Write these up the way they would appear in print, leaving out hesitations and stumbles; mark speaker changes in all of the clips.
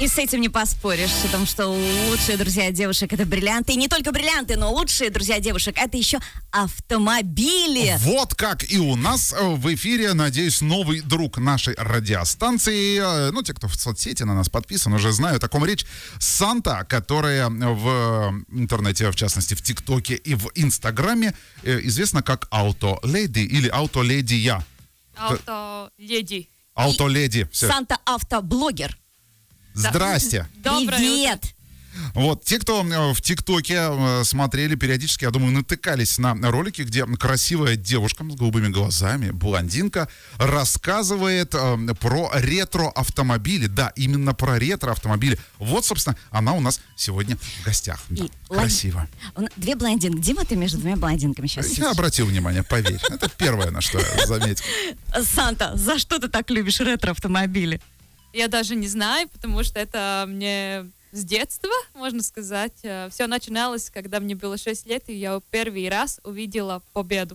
Speaker 1: И с этим не поспоришь, о том, что лучшие друзья девушек — это бриллианты. И не только бриллианты, но лучшие друзья девушек — это еще автомобили.
Speaker 2: Вот как и у нас в эфире, надеюсь, новый друг нашей радиостанции. Ну, те, кто в соцсети на нас подписан, уже знают, о ком речь. Санта, которая в интернете, в частности, в ТикТоке и в Инстаграме известна как Auto-Lady или Auto-Lady-я.
Speaker 3: Auto-Lady.
Speaker 2: Auto-Lady.
Speaker 1: Санта-автоблогер.
Speaker 2: Здрасте.
Speaker 1: Привет.
Speaker 2: Вот, те, кто в ТикТоке смотрели периодически, я думаю, натыкались на ролики, где красивая девушка с голубыми глазами, блондинка, рассказывает про ретро-автомобили. Да, именно про ретро-автомобили. Вот, собственно, она у нас сегодня в гостях. Да, красиво.
Speaker 1: Две блондинки. Дима, ты между двумя блондинками сейчас.
Speaker 2: Я обратил внимание, поверь. Это первое, на что я заметил.
Speaker 1: Санта, за что ты так любишь ретро-автомобили?
Speaker 3: Я даже не знаю, потому что это мне с детства, можно сказать. Все начиналось, когда мне было 6 лет, и я первый раз увидела Победу.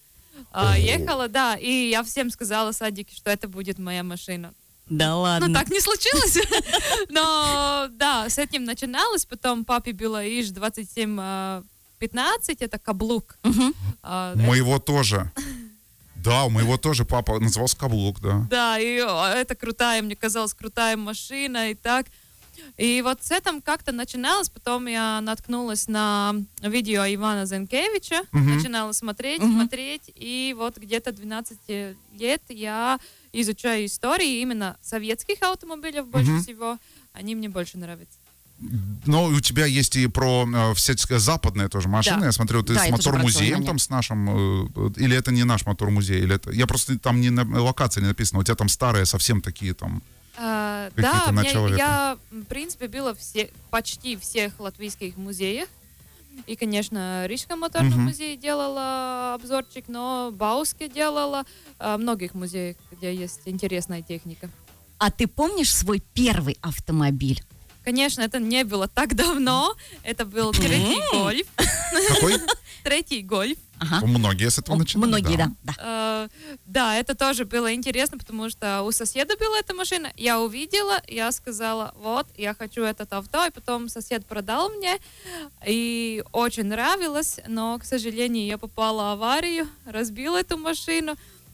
Speaker 3: Ехала, да, и я всем сказала в садике, что это будет моя машина.
Speaker 1: Да ладно.
Speaker 3: Ну, так не случилось. Но, да, с этим начиналось. Потом папе было аж 27-15, это каблук.
Speaker 2: Моего тоже. Да, у моего тоже папа назывался Каблук, да.
Speaker 3: Да, и это крутая, мне казалось, крутая машина и так. И вот с этим как-то начиналось, потом я наткнулась на видео Ивана Зенкевича, начинала смотреть, и вот где-то 12 лет я изучаю истории именно советских автомобилей больше всего, они мне больше нравятся.
Speaker 2: Но у тебя есть и про всяческие западные тоже машины. Да. Я смотрю, ты с мотор-музеем там с нашим, или это не наш мотор-музей, или это... Я просто там не на локации не написано, у тебя там старые совсем такие там...
Speaker 3: Да, я, в принципе, была почти всех латвийских музеях. И, конечно, Рижском моторном музее делала обзорчик, но Бауске делала многих музеях, где есть интересная техника.
Speaker 1: А ты помнишь свой первый автомобиль?
Speaker 3: Конечно, это не было так давно. Это был третий гольф.
Speaker 2: Какой?
Speaker 3: Третий гольф.
Speaker 2: Ага. Многие с этого начинали.
Speaker 1: Многие, да.
Speaker 3: Да, это тоже было интересно, потому что у соседа была эта машина. Я увидела, я сказала, вот, я хочу этот авто. И потом сосед продал мне. И очень нравилось. Но, к сожалению, я попала в аварию, разбила эту машину.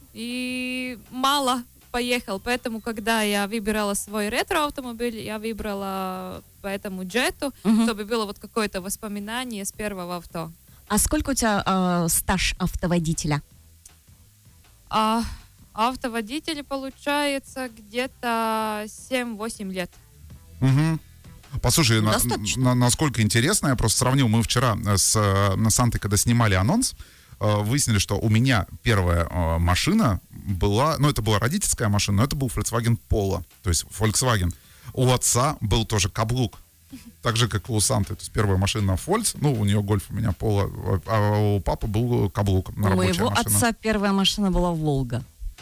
Speaker 3: И мало поехал. Поэтому, когда я выбирала свой ретро-автомобиль, я выбрала поэтому Джетту, чтобы было вот какое-то воспоминание с первого авто.
Speaker 1: А сколько у тебя стаж автоводителя?
Speaker 3: Автоводитель, получается, где-то 7-8 лет.
Speaker 2: Послушай, насколько интересно, я просто сравнил, мы вчера с Сантой, когда снимали анонс, выяснили, что у меня первая машина была, ну, это была родительская машина, но это был Volkswagen Polo, то есть Volkswagen. У отца был тоже Каблук, так же, как и у Санты. То есть первая машина Volks, ну, у нее Гольф, у меня Polo, а у папы был Каблук.
Speaker 1: У моего отца первая машина была Волга.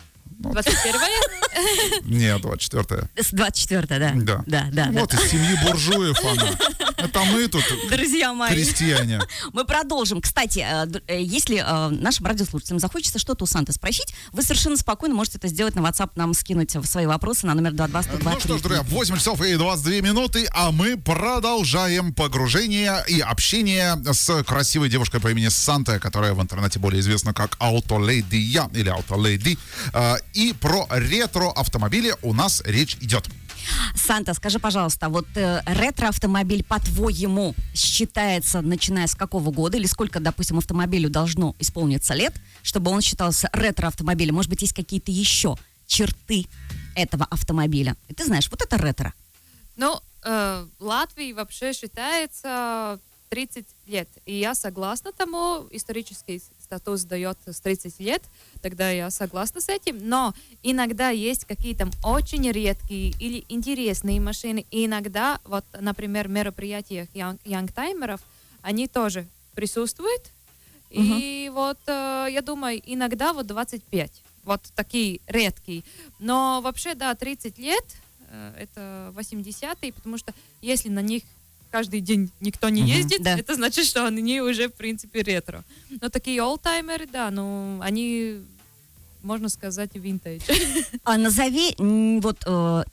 Speaker 3: 21-я?
Speaker 2: Нет, 24-я.
Speaker 1: 24-я, да. Да.
Speaker 2: Вот из семьи буржуев она. Это мы тут,
Speaker 1: друзья мои,
Speaker 2: крестьяне.
Speaker 1: Мы продолжим. Кстати, если нашим радиослушателям захочется что-то у Санты спросить, вы совершенно спокойно можете это сделать на WhatsApp, нам скинуть свои вопросы на номер 222-123.
Speaker 2: Ну что ж, друзья, 8 часов и 22 минуты, а мы продолжаем погружение и общение с красивой девушкой по имени Санта, которая в интернете более известна как Auto-Lady или Auto-Lady. И про ретро-автомобили у нас речь идет.
Speaker 1: Санта, скажи, пожалуйста, вот ретро-автомобиль, по-твоему, считается, начиная с какого года, или сколько, допустим, автомобилю должно исполниться лет, чтобы он считался ретро-автомобилем? Может быть, есть какие-то еще черты этого автомобиля? И ты знаешь, вот это ретро.
Speaker 3: Ну, в Латвии вообще считается 30 лет. И я согласна тому, исторический статус дает с 30 лет, тогда я согласна с этим. Но иногда есть какие-то очень редкие или интересные машины. И иногда, вот, например, в мероприятиях янгтаймеров, они тоже присутствуют. И вот, я думаю, иногда вот 25. Вот такие редкие. Но вообще, да, 30 лет, это 80-е, потому что если на них каждый день никто не ездит, это значит, что они уже, в принципе, ретро. Но такие олдтаймеры, да, ну, они, можно сказать, винтаж.
Speaker 1: А назови вот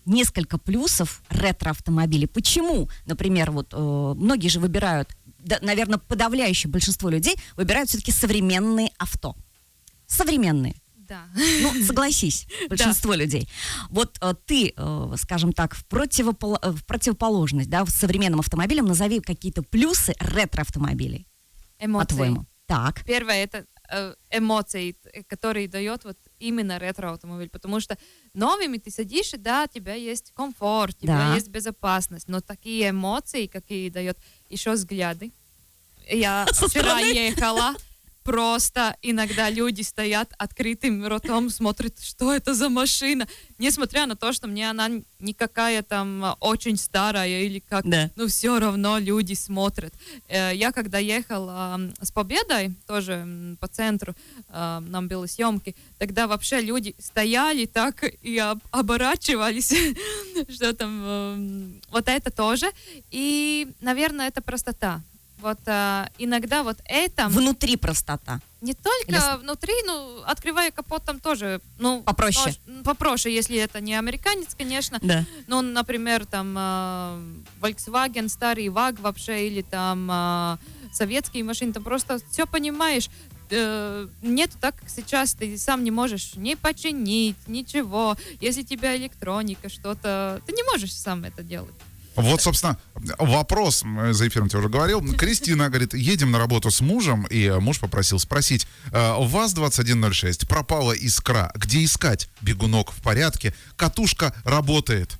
Speaker 1: несколько плюсов ретро-автомобилей. Почему? Например, вот многие же выбирают, да, наверное, подавляющее большинство людей выбирают все-таки современные авто. Современные.
Speaker 3: Да.
Speaker 1: Ну, согласись, большинство людей. Вот ты, скажем так, в противоположность, да, с современным автомобилем назови какие-то плюсы ретро-автомобилей.
Speaker 3: Эмоции.
Speaker 1: По-твоему. Так.
Speaker 3: Первое это эмоции, которые дает вот именно ретро-автомобиль, потому что новыми ты садишься, да, у тебя есть комфорт, у тебя есть безопасность, но такие эмоции, какие дает еще взгляды. Я вчера ехала, просто иногда люди стоят открытым ртом, смотрят, что это за машина, несмотря на то, что мне она не какая там очень старая или как, но все равно люди смотрят. Я когда ехала с Победой, тоже по центру, нам были съемки, тогда вообще люди стояли так и оборачивались, что там, вот это тоже. И, наверное, это простота. Вот иногда вот это...
Speaker 1: Внутри простота.
Speaker 3: Не только внутри, ну, открывая капот там тоже, ну...
Speaker 1: Попроще.
Speaker 3: Попроще, если это не американец, конечно.
Speaker 1: Да.
Speaker 3: Ну, например, там Volkswagen, старый ВАГ вообще, или там советские машины, там просто все понимаешь. Нету так, как сейчас, ты сам не можешь ни починить, ничего. Если у тебя электроника, что-то, ты не можешь сам это делать.
Speaker 2: Вот, собственно, вопрос, за эфиром тебе уже говорил. Кристина говорит, едем на работу с мужем, и муж попросил спросить, ВАЗ-2106, пропала искра, где искать? Бегунок в порядке, катушка работает.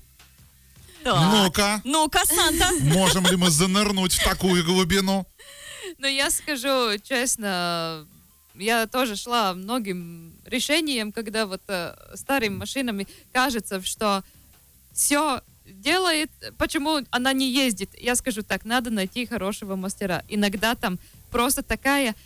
Speaker 1: Так.
Speaker 2: Ну-ка,
Speaker 1: Санта.
Speaker 2: можем ли мы занырнуть в такую глубину?
Speaker 3: Ну, я скажу честно, я тоже шла многим решениям, когда вот старыми машинами кажется, что все делает, почему она не ездит. Я скажу так, надо найти хорошего мастера. Иногда там просто такая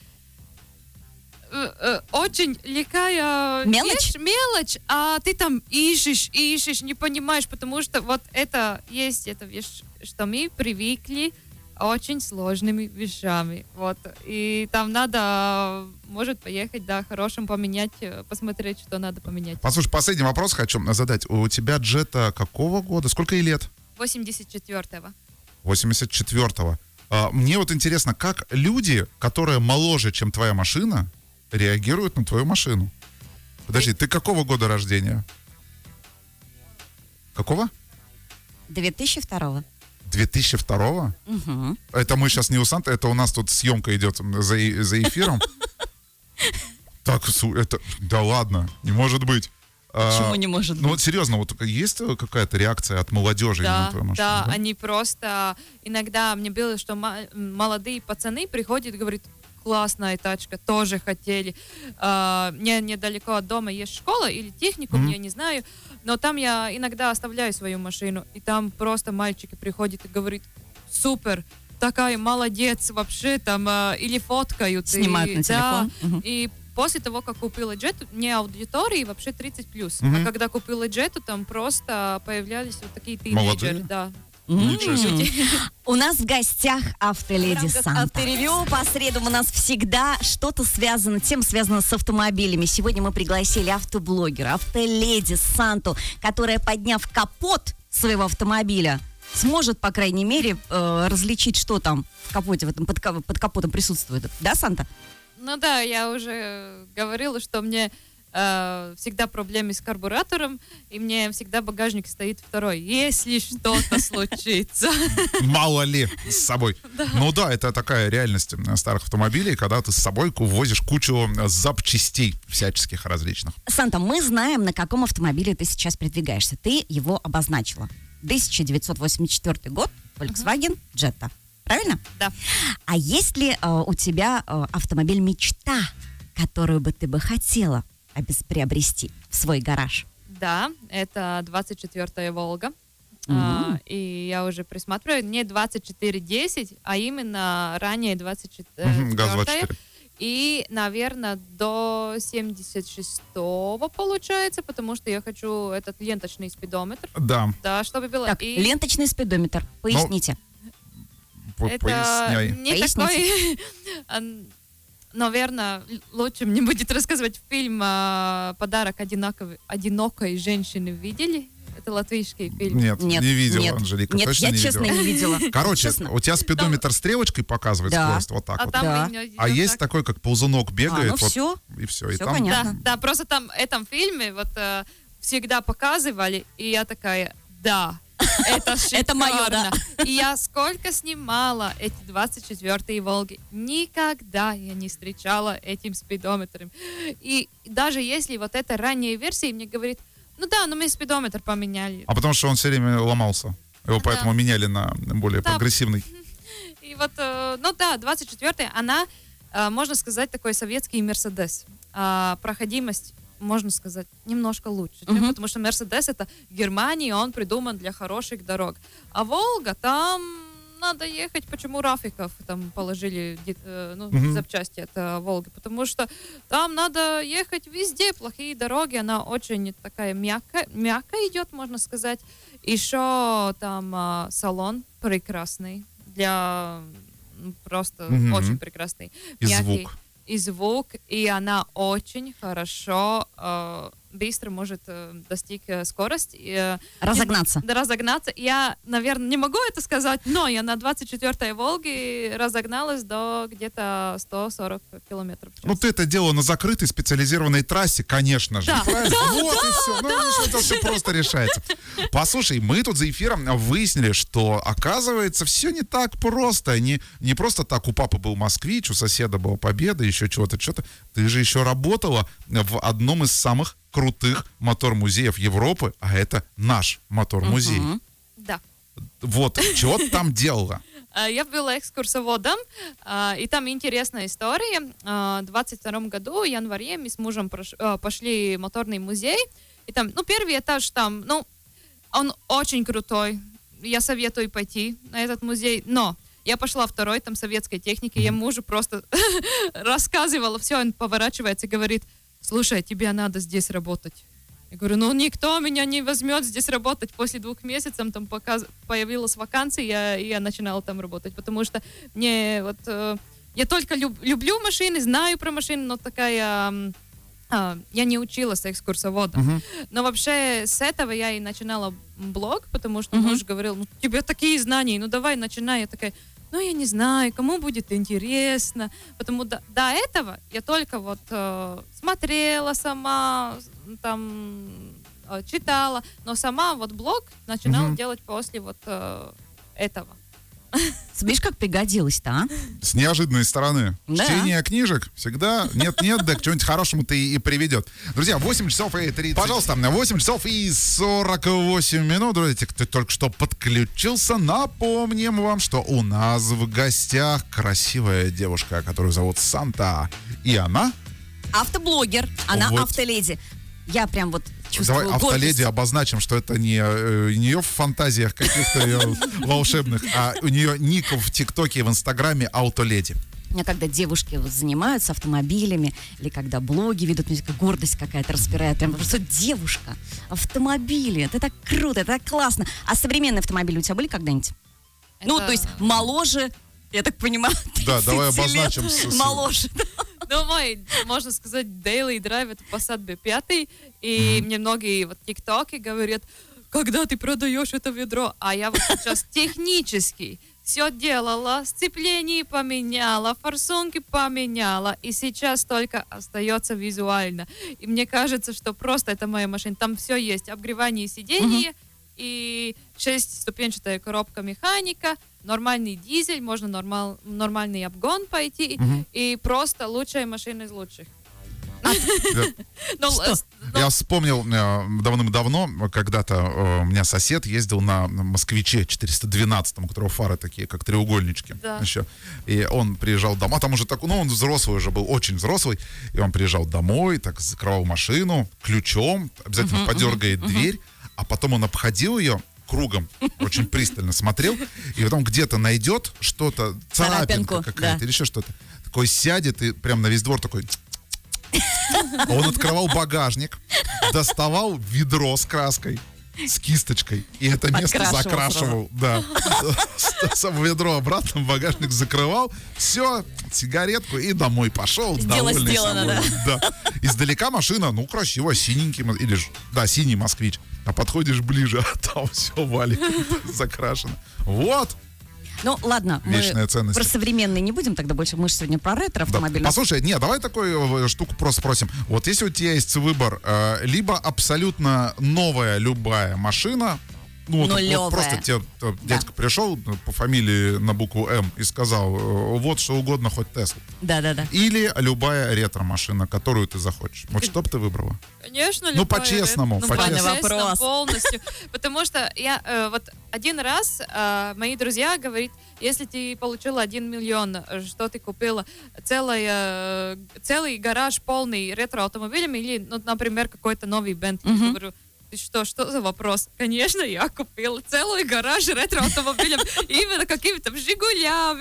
Speaker 3: очень легкая мелочь, а ты там ищешь, не понимаешь, потому что вот это есть эта вещь, что мы привыкли очень сложными вещами. Вот. И там надо, может, поехать, да, хорошим поменять, посмотреть, что надо поменять.
Speaker 2: Послушай, последний вопрос хочу задать. У тебя Джета какого года? Сколько ей лет?
Speaker 3: 84-го.
Speaker 2: 84-го. Мне вот интересно, как люди, которые моложе, чем твоя машина, реагируют на твою машину? Подожди, ты какого года рождения? Какого?
Speaker 1: 2002-го.
Speaker 2: 2002-го?
Speaker 1: Угу.
Speaker 2: Это мы сейчас не у Санты, это у нас тут съемка идет за эфиром. Так, это... Да ладно, не может быть.
Speaker 1: Почему не может быть?
Speaker 2: Ну вот серьезно, вот есть какая-то реакция от молодежи на твою машину?
Speaker 3: Да, они просто... Иногда мне было, что молодые пацаны приходят и говорят, классная тачка, тоже хотели. Мне недалеко от дома есть школа или техникум, я не знаю, но там я иногда оставляю свою машину, и там просто мальчики приходят и говорят, супер, такая молодец вообще, там, или фоткают.
Speaker 1: Снимают на телефон.
Speaker 3: Да, и после того, как купила Джету, мне аудитории вообще 30+. А когда купила Джету, там просто появлялись вот такие тинейджеры. Да.
Speaker 1: У нас в гостях автоледи Санта. Авторевью по средам у нас всегда что-то связано, тем связано с автомобилями. Сегодня мы пригласили автоблогера, автоледи Санту, которая, подняв капот своего автомобиля, сможет, по крайней мере, различить, что там в капоте, в этом под капотом присутствует. Да, Санта?
Speaker 3: Ну да, я уже говорила, что мне всегда проблемы с карбюратором, и мне всегда багажник стоит второй, если что-то случится.
Speaker 2: Мало ли с собой. Ну да, это такая реальность старых автомобилей, когда ты с собой возишь кучу запчастей всяческих различных.
Speaker 1: Санта, мы знаем, на каком автомобиле ты сейчас передвигаешься. Ты его обозначила. 1984 год, Volkswagen Jetta. Правильно?
Speaker 3: Да.
Speaker 1: А есть ли у тебя автомобиль мечта, которую бы ты бы хотела приобрести в свой гараж?
Speaker 3: Да, это 24-я Волга. И я уже присматриваю не 2410, а именно ранее 24-я. И, наверное, до 76-го получается, потому что я хочу этот ленточный спидометр.
Speaker 2: Да.
Speaker 3: Да, чтобы было...
Speaker 1: Так, ленточный спидометр. Поясните.
Speaker 3: Это
Speaker 2: поясняй.
Speaker 3: не такой... Наверное, лучше мне будет рассказывать фильм «Подарок одинокой женщины». Видели? Это латвийский фильм.
Speaker 2: Нет, не видела, Анжелика,
Speaker 1: нет,
Speaker 2: точно
Speaker 1: я
Speaker 2: не
Speaker 1: честно
Speaker 2: видела.
Speaker 1: не видела.
Speaker 2: Короче,
Speaker 1: Честно.
Speaker 2: у тебя спидометр стрелочкой показывает
Speaker 1: Да.
Speaker 2: скорость, вот так
Speaker 3: А
Speaker 2: вот.
Speaker 3: там
Speaker 1: Да.
Speaker 3: идёт
Speaker 2: А есть
Speaker 3: так.
Speaker 2: такой, как ползунок бегает,
Speaker 1: ну
Speaker 2: вот,
Speaker 1: всё.
Speaker 2: и все. И
Speaker 1: Всё
Speaker 2: там
Speaker 1: понятно.
Speaker 3: Да, просто там в этом фильме вот всегда показывали, и я такая, да, это шикарно.
Speaker 1: Это моё, да.
Speaker 3: И я сколько снимала эти 24-е Волги, никогда я не встречала этим спидометром. И даже если вот эта ранняя версия мне говорит, ну да, но мы спидометр поменяли.
Speaker 2: А потому что он все время ломался. Его поэтому меняли на более
Speaker 3: Да.
Speaker 2: прогрессивный.
Speaker 3: И вот, ну да, 24-я, она, можно сказать, такой советский Мерседес. Проходимость, можно сказать, немножко лучше. Потому что Мерседес — это Германия, он придуман для хороших дорог. А Волга, там надо ехать, почему Рафиков там положили запчасти от Волги, потому что там надо ехать везде, плохие дороги, она очень такая мягко идет, можно сказать. Еще там салон прекрасный, для просто очень прекрасный.
Speaker 2: И
Speaker 3: Мягкий.
Speaker 2: звук.
Speaker 3: И звук, и она очень хорошо, быстро может достичь скорости.
Speaker 1: Разогнаться.
Speaker 3: Да, разогнаться. Я, наверное, не могу это сказать, но я на 24-й Волге разогналась до где-то 140 километров в час.
Speaker 2: Ну, ты это делала на закрытой специализированной трассе, конечно же.
Speaker 3: Да.
Speaker 2: Правильно? Вот и все. Ну, видишь, это все просто решается. Послушай, мы тут за эфиром выяснили, что, оказывается, все не так просто. Не просто так у папы был москвич, у соседа была Победа, еще чего-то. Ты же еще работала в одном из самых крутых мотор-музеев Европы, а это наш мотор-музей.
Speaker 3: Да.
Speaker 2: Вот, чего ты там делала?
Speaker 3: Я была экскурсоводом, и там интересная история. В 22 году, в январе, мы с мужем пошли в моторный музей, и там, первый этаж там, он очень крутой, я советую пойти на этот музей, но я пошла второй, там советской техники, я мужу просто рассказывала, все, он поворачивается и говорит, слушай, тебе надо здесь работать. Я говорю, никто меня не возьмет здесь работать. После 2 месяцев там появилась вакансия, и я начинала там работать, потому что мне вот... я только люблю машины, знаю про машины, но такая... я не училась экскурсоводом. Но вообще с этого я и начинала блог, потому что муж говорил, у тебя такие знания, давай начинай. Я такая, я не знаю, кому будет интересно. Потому до этого я только вот смотрела сама, там читала, но сама вот блог начинала делать после вот этого.
Speaker 1: Видишь, как пригодилось-то, а?
Speaker 2: С неожиданной стороны.
Speaker 1: Да.
Speaker 2: Чтение книжек всегда нет-нет, да к чему-нибудь хорошему-то и приведет. Друзья, 8 часов и 30... Пожалуйста, 8 часов и 48 минут. Друзья, кто только что подключился, напомним вам, что у нас в гостях красивая девушка, которую зовут Санта. И она...
Speaker 1: Автоблогер, она
Speaker 2: Вот.
Speaker 1: автоледи. Я прям вот чувствую
Speaker 2: Давай автоледи
Speaker 1: гордость.
Speaker 2: обозначим, что это не у нее в фантазиях каких-то волшебных, а у нее ник в ТикТоке и в Инстаграме «Аутоледи».
Speaker 1: У меня когда девушки вот занимаются автомобилями, или когда блоги ведут, мне такая гордость какая-то распирает. Прям просто девушка, автомобили, это так круто, это так классно. А современные автомобили у тебя были когда-нибудь? Ну, то есть моложе, я так понимаю, 30
Speaker 2: Да, давай
Speaker 1: лет
Speaker 2: обозначим.
Speaker 1: моложе.
Speaker 3: Мой, можно сказать, daily drive — это Passat B5, и мне многие вот тиктоки говорят, когда ты продаешь это ведро, а я вот сейчас технически все делала, сцепление поменяла, форсунки поменяла, и сейчас только остается визуально. И мне кажется, что просто это моя машина, там все есть, обгревание сидений, и 6-ступенчатая коробка механика, нормальный дизель, можно нормальный обгон пойти, и просто лучшая машина из лучших.
Speaker 2: Я вспомнил давным-давно, когда-то у меня сосед ездил на Москвиче 412, у которого фары такие, как треугольнички.
Speaker 3: Да.
Speaker 2: Еще. И он приезжал домой, а там уже такой, он взрослый уже был, очень взрослый, и он приезжал домой, так закрывал машину ключом, обязательно подергает дверь, а потом он обходил ее кругом, очень пристально смотрел, и потом где-то найдет что-то, царапинка
Speaker 1: Царапинку,
Speaker 2: какая-то
Speaker 1: да.
Speaker 2: или еще что-то. Такой сядет и прям на весь двор такой... Он открывал багажник, доставал ведро с краской с кисточкой. И это место
Speaker 1: Подкрашивал
Speaker 2: закрашивал. Да. Сам ведро обратно в багажник закрывал. Все, сигаретку и домой пошел.
Speaker 1: Дело
Speaker 2: довольный
Speaker 1: сделано,
Speaker 2: собой. Да. Издалека машина, ну, красиво, синенький, или, да, синий москвич. А подходишь ближе, а там все валит, закрашено. Вот.
Speaker 1: Ну, ладно,
Speaker 2: Вечная
Speaker 1: мы
Speaker 2: ценность.
Speaker 1: про современные не будем тогда больше. Мы же сегодня про ретро-автомобиль.
Speaker 2: Да. Послушай, давай такую штуку просто спросим. Вот если у тебя есть выбор, либо абсолютно новая любая машина, ну, вот просто тебе дядька пришел по фамилии на букву М и сказал, вот что угодно, хоть Теслу.
Speaker 1: Да-да-да.
Speaker 2: Или любая ретро-машина, которую ты захочешь. Вот что бы ты выбрала?
Speaker 3: Конечно,
Speaker 2: Ну, по-честному,
Speaker 3: по-честному,
Speaker 1: вопрос.
Speaker 3: полностью. Потому что я вот один раз мои друзья говорят, если ты получила 1 миллион, что ты купила? Целый гараж полный ретро-автомобилями или, ну, например, какой-то новый Бентли. Я говорю, ты что за вопрос? Конечно, я купила целый гараж ретро-автомобилем, именно какими-то «Жигулями»,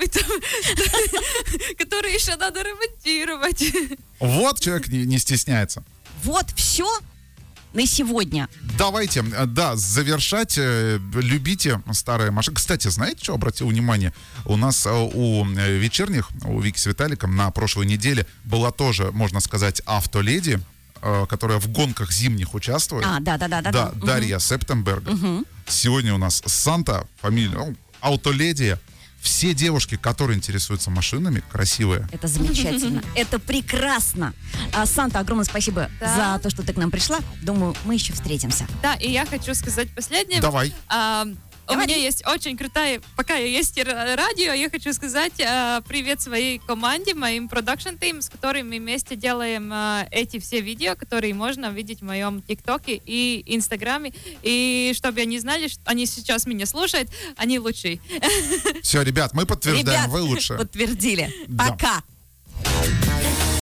Speaker 3: которые еще надо ремонтировать.
Speaker 2: Вот человек не стесняется.
Speaker 1: Вот все на сегодня.
Speaker 2: Давайте, да, завершать. Любите старые машины. Кстати, знаете, что обратил внимание? У нас у вечерних, у Вики с Виталиком на прошлой неделе была тоже, можно сказать, автоледи, которая в гонках зимних участвует.
Speaker 1: Да.
Speaker 2: Да, Дарья Септемберга. Сегодня у нас Санта, фамилия, автоледи. Все девушки, которые интересуются машинами, красивые.
Speaker 1: Это замечательно. Это прекрасно. Санта, огромное спасибо за то, что ты к нам пришла. Думаю, мы еще встретимся.
Speaker 3: Да, и я хочу сказать последнее.
Speaker 2: Давай.
Speaker 3: У меня есть очень крутая, пока есть радио, я хочу сказать привет своей команде, моим продакшн-тим, с которыми мы вместе делаем эти все видео, которые можно видеть в моем ТикТоке и Инстаграме. И чтобы они знали, что они сейчас меня слушают, они лучшие.
Speaker 2: Все, ребят, мы подтверждаем, вы лучше.
Speaker 1: Подтвердили.
Speaker 2: Да.
Speaker 1: Пока.